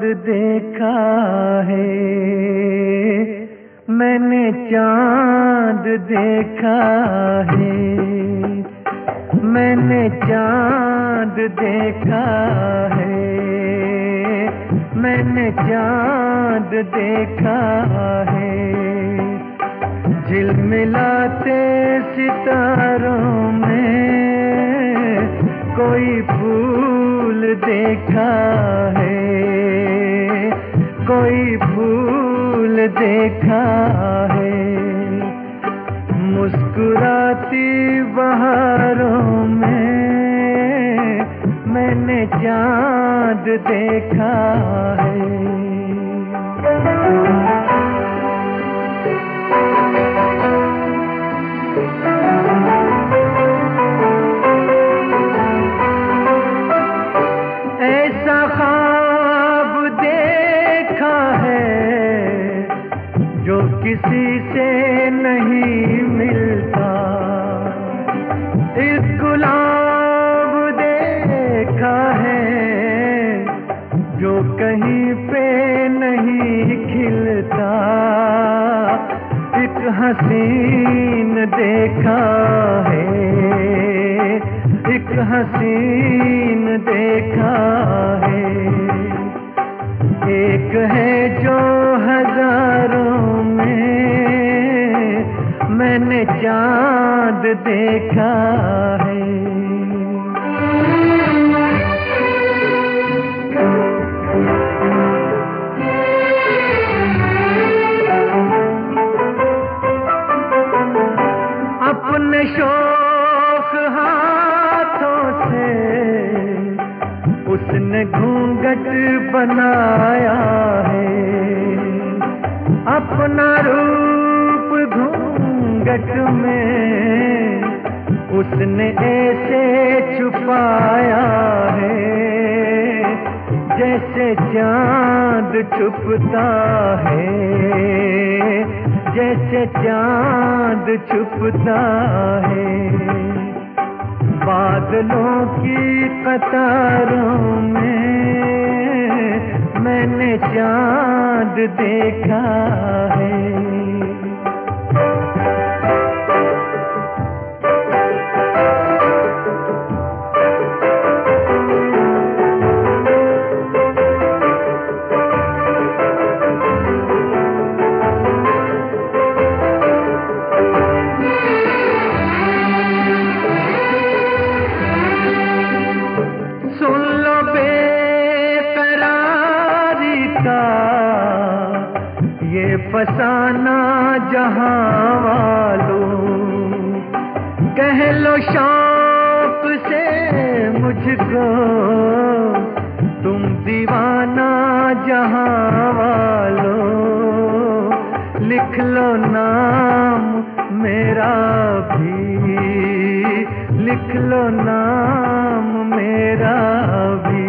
देखा है, मैंने चांद देखा है, मैंने चांद देखा है, मैंने चांद देखा है। झिलमिलाते सितारों में कोई फूल देखा है, कोई फूल देखा है। मुस्कुराती बहारों में मैंने चांद देखा है। ऐसा ख्वाब देखा है जो किसी से नहीं मिलता, एक गुलाब देखा है जो कहीं पे नहीं खिलता, एक हसीन देखा है, एक हसीन देखा है। एक है जो हजारों में मैंने चांद देखा है। अपने शौक हाथों से उसने घूंघट बनाया है, अपना रूप घूंघट में उसने ऐसे छुपाया है, जैसे चांद छुपता है, जैसे चांद छुपता है। बादलों की कतारों में मैंने चांद देखा है। सुन लो बेकरारी का ये फसाना जहां वालों, कह लो शौक से मुझको तुम दीवाना जहां वालों। लिख लो नाम मेरा भी, लिख लो नाम मेरा भी।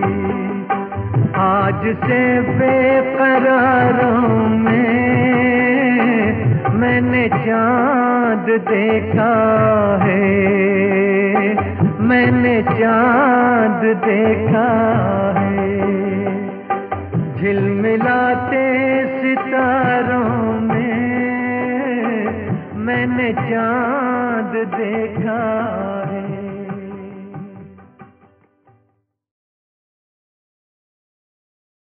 आज से बेकरारों में मैंने चांद देखा है, मैंने चांद देखा है। झिलमिलाते सितारों में मैंने चांद देखा है।